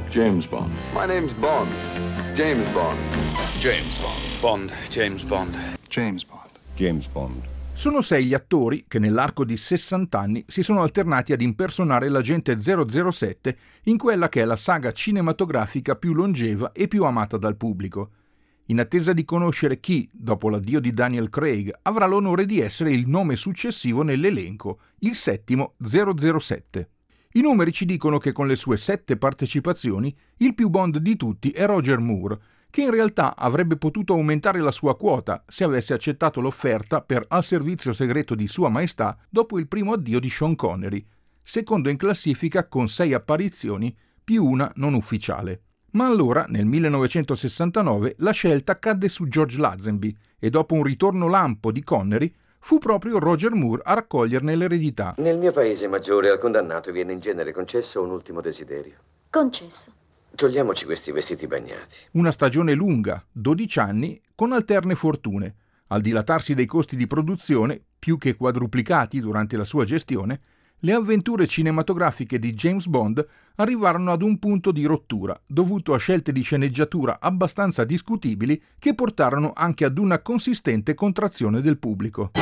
James Bond. My name's Bond. James Bond. James Bond. Bond. James Bond. James Bond. James Bond. Sono 6 gli attori che nell'arco di 60 anni si sono alternati ad impersonare l'agente 007 in quella che è la saga cinematografica più longeva e più amata dal pubblico. In attesa di conoscere chi, dopo l'addio di Daniel Craig, avrà l'onore di essere il nome successivo nell'elenco, il 7° 007. I numeri ci dicono che con le sue 7 partecipazioni, il più Bond di tutti è Roger Moore, che in realtà avrebbe potuto aumentare la sua quota se avesse accettato l'offerta per Al servizio segreto di Sua Maestà dopo il primo addio di Sean Connery, secondo in classifica con 6 apparizioni più una non ufficiale. Ma allora, nel 1969, la scelta cadde su George Lazenby e dopo un ritorno lampo di Connery fu proprio Roger Moore a raccoglierne l'eredità. Nel mio paese maggiore al condannato viene in genere concesso un ultimo desiderio. Concesso. Togliamoci questi vestiti bagnati. Una stagione lunga, 12 anni, con alterne fortune. Al dilatarsi dei costi di produzione, più che quadruplicati durante la sua gestione, le avventure cinematografiche di James Bond arrivarono ad un punto di rottura, dovuto a scelte di sceneggiatura abbastanza discutibili che portarono anche ad una consistente contrazione del pubblico.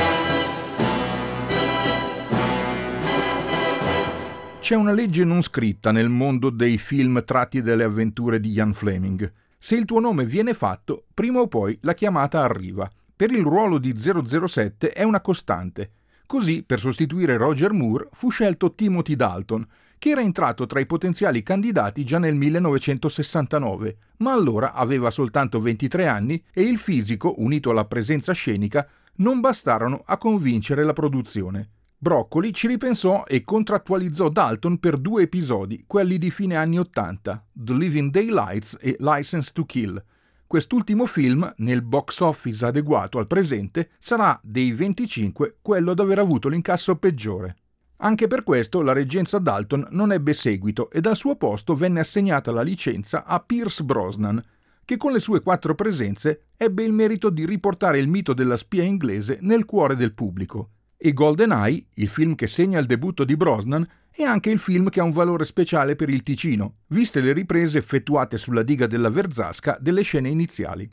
C'è una legge non scritta nel mondo dei film tratti dalle avventure di Ian Fleming. Se il tuo nome viene fatto, prima o poi la chiamata arriva. Per il ruolo di 007 è una costante. Così, per sostituire Roger Moore, fu scelto Timothy Dalton, che era entrato tra i potenziali candidati già nel 1969, ma allora aveva soltanto 23 anni e il fisico, unito alla presenza scenica, non bastarono a convincere la produzione. Broccoli ci ripensò e contrattualizzò Dalton per 2 episodi, quelli di fine anni 80, The Living Daylights e License to Kill. Quest'ultimo film, nel box office adeguato al presente, sarà dei 25 quello ad aver avuto l'incasso peggiore. Anche per questo la reggenza Dalton non ebbe seguito e dal suo posto venne assegnata la licenza a Pierce Brosnan, che con le sue 4 presenze ebbe il merito di riportare il mito della spia inglese nel cuore del pubblico. E GoldenEye, il film che segna il debutto di Brosnan, è anche il film che ha un valore speciale per il Ticino, viste le riprese effettuate sulla diga della Verzasca delle scene iniziali.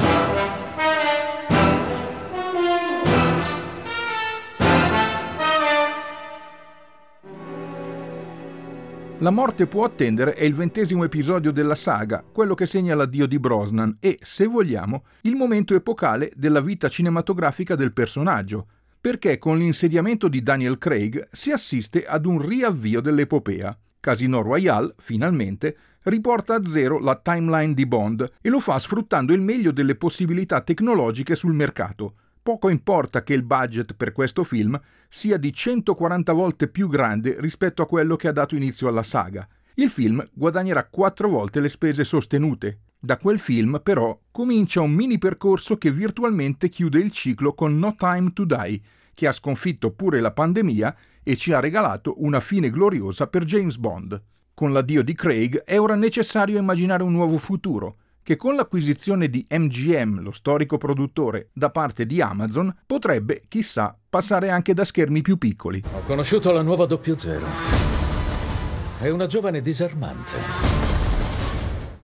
La morte può attendere è il 20° episodio della saga, quello che segna l'addio di Brosnan e, se vogliamo, il momento epocale della vita cinematografica del personaggio, perché con l'insediamento di Daniel Craig si assiste ad un riavvio dell'epopea. Casino Royale, finalmente, riporta a zero la timeline di Bond e lo fa sfruttando il meglio delle possibilità tecnologiche sul mercato. Poco importa che il budget per questo film sia di 140 volte più grande rispetto a quello che ha dato inizio alla saga. Il film guadagnerà 4 volte le spese sostenute. Da quel film, però, comincia un mini percorso che virtualmente chiude il ciclo con No Time to Die, che ha sconfitto pure la pandemia e ci ha regalato una fine gloriosa per James Bond. Con l'addio di Craig è ora necessario immaginare un nuovo futuro, che con l'acquisizione di MGM, lo storico produttore, da parte di Amazon, potrebbe, chissà, passare anche da schermi più piccoli. Ho conosciuto la nuova 00. È una giovane disarmante.